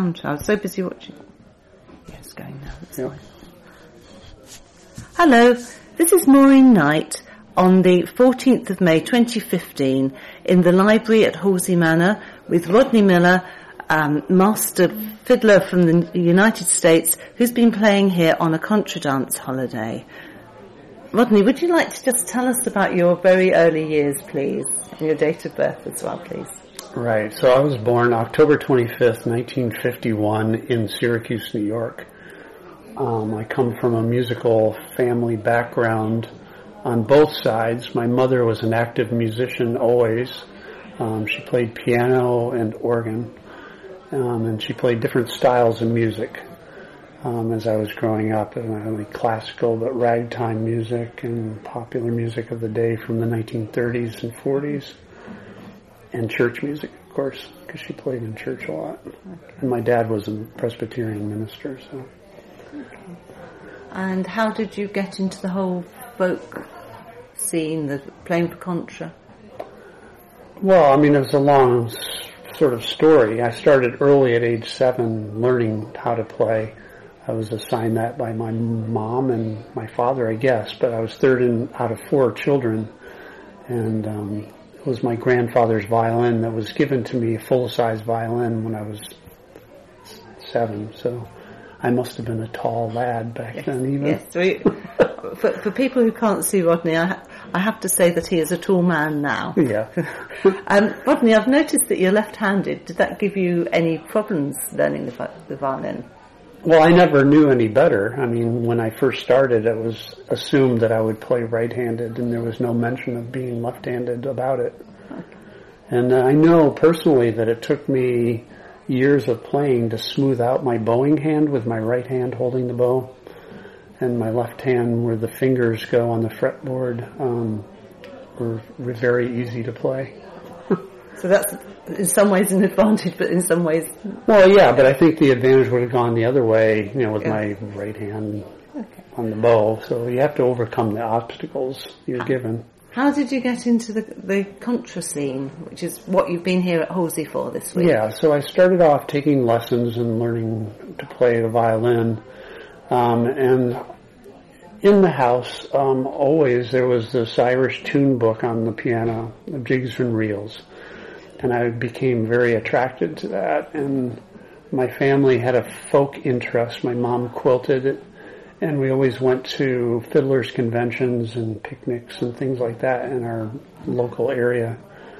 counter. I was so busy watching. Yes, going now. That's Yep. fine. Hello, this is Maureen Knight on the 14th of May 2015 in the library at Halsey Manor with Rodney Miller, master fiddler from the United States, who's been playing here on a contradance holiday. Rodney, would you like to just tell us about your very early years, please, and your date of birth as well, please? Right. So I was born October 25th, 1951 in Syracuse, New York. I come from a musical family background on both sides. My mother was an active musician always. She played piano and organ, and she played different styles of music as I was growing up. Not only classical, but ragtime music and popular music of the day from the 1930s and 40s, and church music, of course, because she played in church a lot. And my dad was a Presbyterian minister, so... And how did you get into the whole folk scene, the playing for contra? Well, I mean, it was a long sort of story. I started early at age 7 learning how to play. I was assigned that by my mom and my father, I guess, but I was third out of 4 children. And it was my grandfather's violin that was given to me, a full-size violin, when I was 7, so... I must have been a tall lad back then, even. Yes, for people who can't see Rodney, I have to say that he is a tall man now. Yeah. Rodney, I've noticed that you're left-handed. Did that give you any problems learning the violin? Well, I never knew any better. I mean, when I first started, it was assumed that I would play right-handed, and there was no mention of being left-handed about it. Okay. And I know personally that it took me years of playing to smooth out my bowing hand with my right hand holding the bow, and my left hand where the fingers go on the fretboard were very easy to play. So that's in some ways an advantage, but in some ways... Well, yeah, but I think the advantage would have gone the other way, with my right hand on the bow. So you have to overcome the obstacles you're given. How did you get into the contra scene, which is what you've been here at Halsey for this week? Yeah, so I started off taking lessons and learning to play the violin. And in the house, always there was this Irish tune book on the piano, Jigs and Reels. And I became very attracted to that. And my family had a folk interest. My mom quilted it. And we always went to fiddlers' conventions and picnics and things like that in our local area.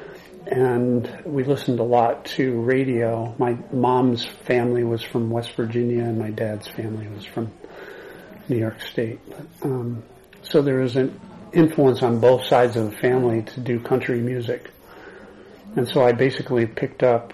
And we listened a lot to radio. My mom's family was from West Virginia, and my dad's family was from New York State. So there was an influence on both sides of the family to do country music. And so I basically picked up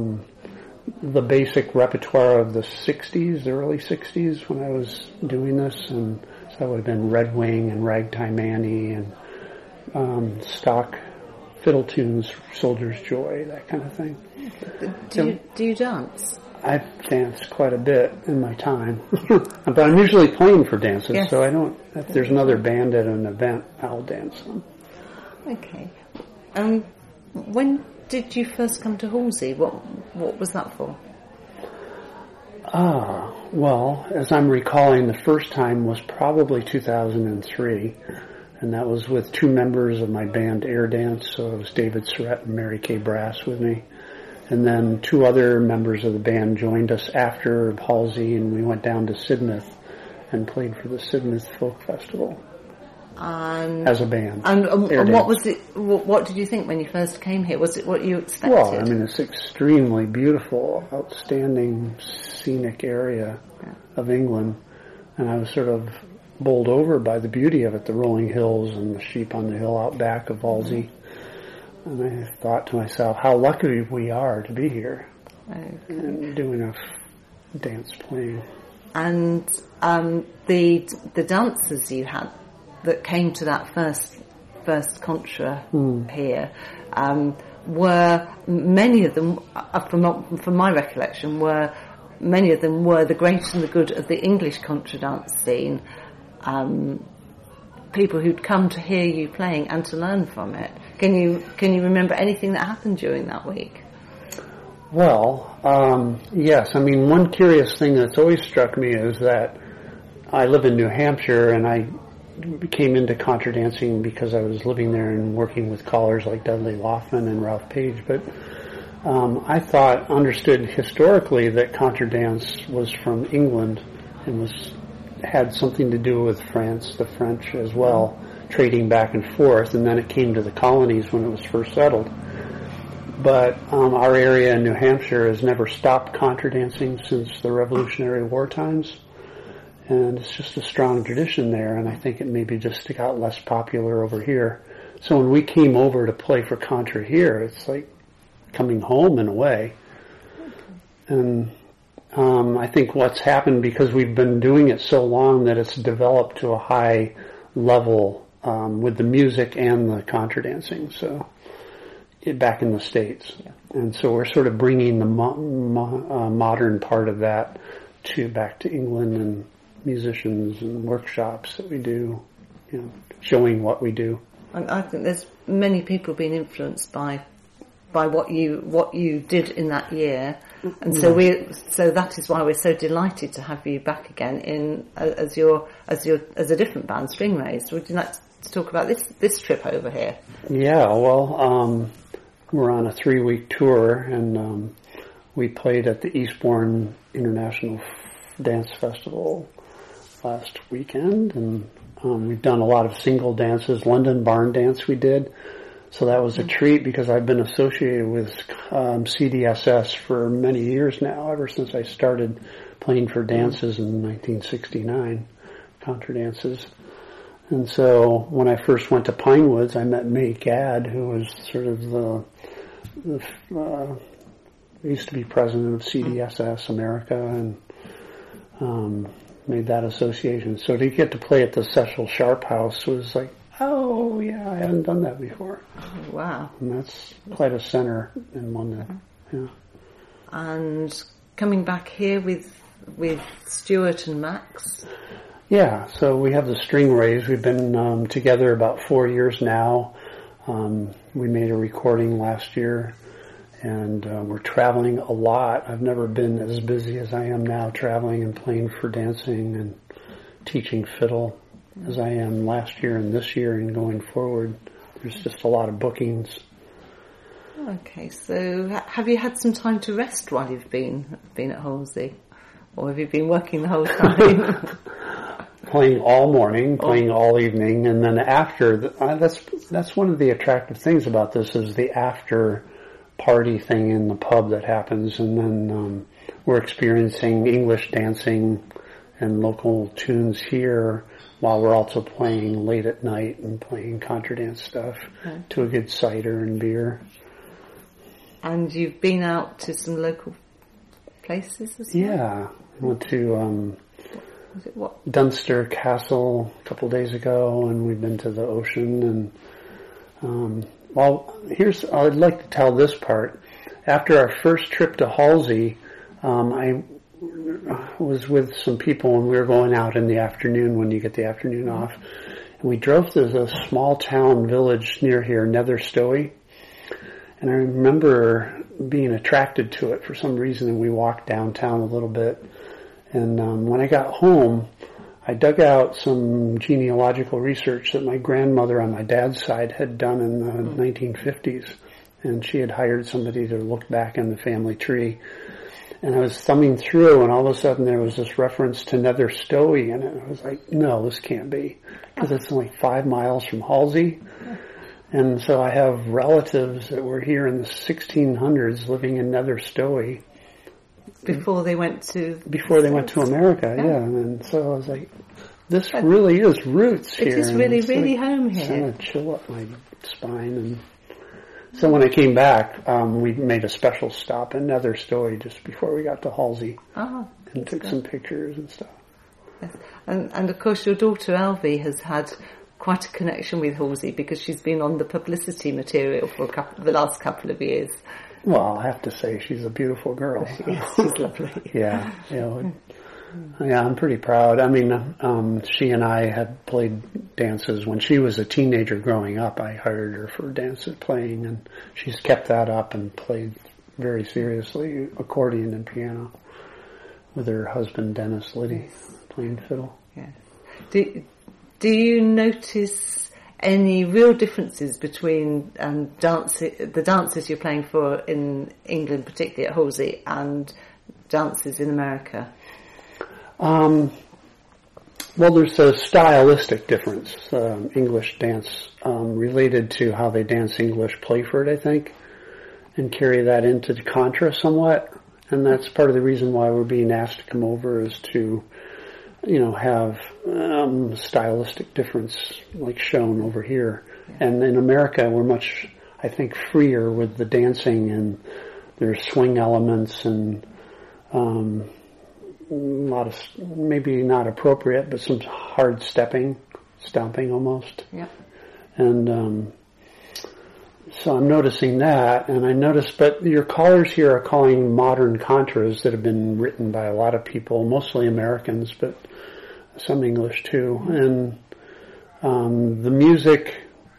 the basic repertoire of the 60s, the early 60s when I was doing this, and so that would have been Red Wing and Ragtime Annie and stock fiddle tunes, Soldier's Joy, that kind of thing. Do you dance? I've danced quite a bit in my time, but I'm usually playing for dances, yes. So I don't, if there's another band at an event, I'll dance them. Okay. When did you first come to Halsey? What was that for? Well, as I'm recalling, the first time was probably 2003, and that was with 2 members of my band Air Dance, so it was David Surratt and Mary Kay Brass with me. And then 2 other members of the band joined us after Halsey, and we went down to Sidmouth and played for the Sidmouth Folk Festival. As a band. And what was it? What did you think when you first came here? Was it what you expected? Well, I mean, it's extremely beautiful, outstanding scenic area of England, and I was sort of bowled over by the beauty of it, the rolling hills and the sheep on the hill out back of Halsey. And I thought to myself, how lucky we are to be here and doing a dance playing. And the dancers you had that came to that first contra here, were many of them, from my recollection, many of them were the great and the good of the English contra dance scene. People who'd come to hear you playing and to learn from it. Can you remember anything that happened during that week? Well, yes. I mean, one curious thing that's always struck me is that I live in New Hampshire, and I came into contra dancing because I was living there and working with callers like Dudley Loftman and Ralph Page. But I understood historically that contra dance was from England and had something to do with France, the French as well, trading back and forth. And then it came to the colonies when it was first settled. But our area in New Hampshire has never stopped contra dancing since the Revolutionary War times. And it's just a strong tradition there, and I think it maybe just got less popular over here. So when we came over to play for contra here, it's like coming home in a way. And I think what's happened, because we've been doing it so long, that it's developed to a high level with the music and the contra dancing. So back in the States. Yeah. And so we're sort of bringing the modern part of that back to England, and musicians and workshops that we do, showing what we do. I think there's many people being influenced by what you did in that year, and so that is why we're so delighted to have you back again as a different band, Stringrays. Would you like to talk about this trip over here? Yeah, well, we're on a 3-week tour, and we played at the Eastbourne International Dance Festival last weekend, and we've done a lot of single dances. London Barn Dance we did, so that was a treat because I've been associated with CDSS for many years now, ever since I started playing for dances in 1969, contra dances. And so when I first went to Pinewoods, I met May Gadd, who was sort of used to be president of CDSS America, and made that association. So to get to play at the Cecil Sharp House was like, oh yeah, I hadn't done that before. Oh, wow. And that's quite a center in London. Yeah. And coming back here with Stuart and Max. Yeah, so we have the Stringrays. We've been together about 4 years now. We made a recording last year, and we're traveling a lot. I've never been as busy as I am now, traveling and playing for dancing and teaching fiddle as I am last year and this year and going forward. There's just a lot of bookings. Okay, so have you had some time to rest while you've been at Halsey? Or have you been working the whole time? Playing all morning, playing all evening, and then after, that's one of the attractive things about this is the after party thing in the pub that happens, and then we're experiencing English dancing and local tunes here while we're also playing late at night and playing contra dance stuff to a good cider and beer. And you've been out to some local places as well? Yeah, I went to Dunster Castle a couple days ago, and we've been to the ocean. And I'd like to tell this part. After our first trip to Halsey, I was with some people, and we were going out in the afternoon when you get the afternoon off. And we drove to the small town village near here, Nether Stowey. And I remember being attracted to it for some reason, and we walked downtown a little bit. And when I got home, I dug out some genealogical research that my grandmother on my dad's side had done in the 1950s. And she had hired somebody to look back in the family tree. And I was thumbing through, and all of a sudden there was this reference to Nether Stowey, and I was like, no, this can't be, because it's only 5 miles from Halsey. And so I have relatives that were here in the 1600s living in Nether Stowey. Before they went to America, yeah. And so I was like, this really is roots here. It is really, really home here. It's going to chill up my spine. And so when I came back, we made a special stop in Nether Stowey just before we got to Halsey. And took some pictures and stuff. Yes. And of course your daughter Elvie has had quite a connection with Halsey because she's been on the publicity material for the last couple of years. Well, I have to say she's a beautiful girl. So. Yes, she's lovely. Yeah, I'm pretty proud. I mean, she and I had played dances when she was a teenager growing up. I hired her for dances playing, and she's kept that up and played very seriously, accordion and piano, with her husband Dennis Liddy playing fiddle. Yeah. Do you notice any real differences between the dances you're playing for in England, particularly at Halsey, and dances in America? Well, there's a stylistic difference. English dance related to how they dance English Playford, I think, and carry that into the contra somewhat. And that's part of the reason why we're being asked to come over, is to, have stylistic difference like shown over here. And in America, we're much, I think, freer with the dancing, and there's swing elements and a lot of, maybe not appropriate, but some hard stomping almost. Yeah. And so I'm noticing that, and I noticed, but your callers here are calling modern contras that have been written by a lot of people, mostly Americans, but some English too. And the music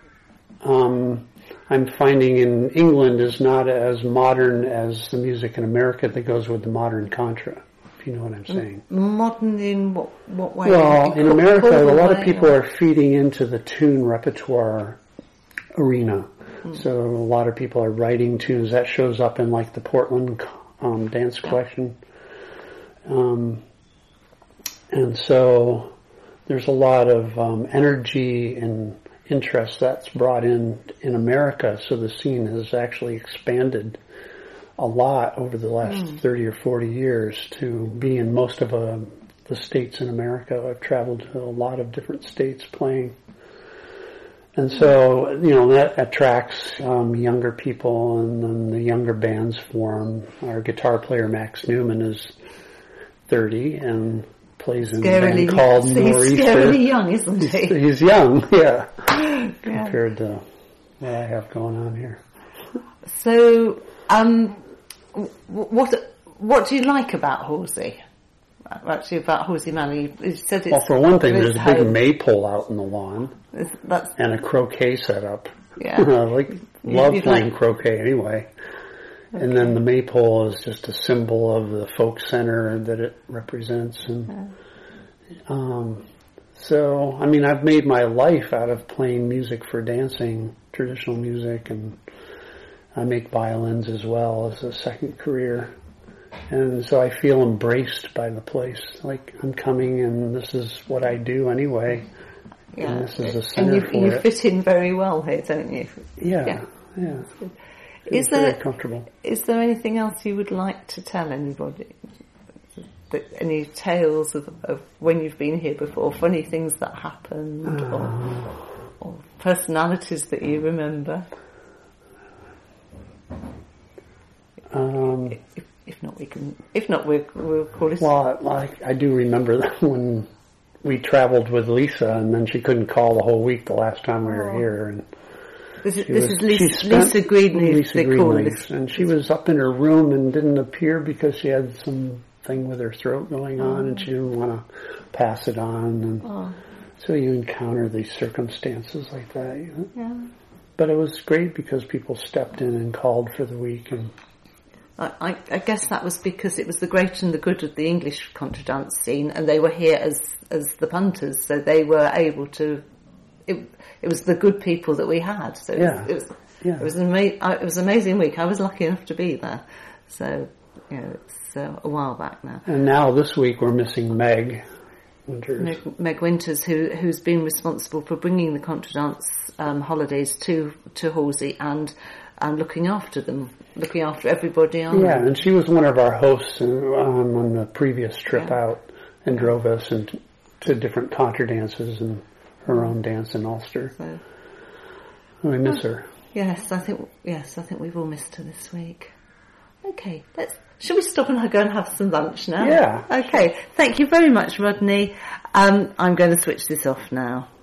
I'm finding in England is not as modern as the music in America that goes with the modern contra. You know what I'm saying? Modern in what way? Well, in America, a lot of people are feeding into the tune repertoire arena. So a lot of people are writing tunes. That shows up in like the Portland dance collection. And so there's a lot of energy and interest that's brought in America. So the scene has actually expanded a lot over the last 30 or 40 years to be in most of the states in America. I've traveled to a lot of different states playing. And so, that attracts younger people, and then the younger bands form. Our guitar player, Max Newman, is 30 and plays in a band called Nor'easter. He's scarily young, isn't he? He's young, yeah, compared to what I have going on here. So, what do you like about Halsey? Actually, about Halsey Manor, you said it's... Well, for one thing, there's a big maypole out in the lawn, that's, and a croquet setup. Yeah. Love playing croquet anyway. Okay. And then the maypole is just a symbol of the folk center that it represents. And so, I've made my life out of playing music for dancing, traditional music, and I make violins as well as a second career. And so I feel embraced by the place. Like, I'm coming and this is what I do anyway. Yeah. And this is a center for it. And you fit in very well here, don't you? Yeah. It's very comfortable. Is there anything else you would like to tell anybody? Any tales of when you've been here before, funny things that happened, or personalities that you remember? If not, we'll call it. Well, I do remember that when we traveled with Lisa, and then she couldn't call the whole week the last time we were here. And this is Lisa Greenleaf, and she was up in her room and didn't appear because she had something with her throat going on, and she didn't want to pass it on. And so you encounter these circumstances like that. Yeah. But it was great because people stepped in and called for the week. And I guess that was because it was the great and the good of the English contra dance scene, and they were here as the punters, so they were able to. It was the good people that we had. So it was an amazing week. I was lucky enough to be there. So it's a while back now. And now this week we're missing Meg Winters. Meg Winters, who's been responsible for bringing the contra dance holidays to Halsey and looking after them, looking after everybody on them. And she was one of our hosts on the previous trip out, and drove us to different contra dances and her own dance in Ulster. So, we miss her. Yes, I think we've all missed her this week. Okay, shall we stop and go and have some lunch now? Yeah. Okay, thank you very much, Rodney. I'm going to switch this off now.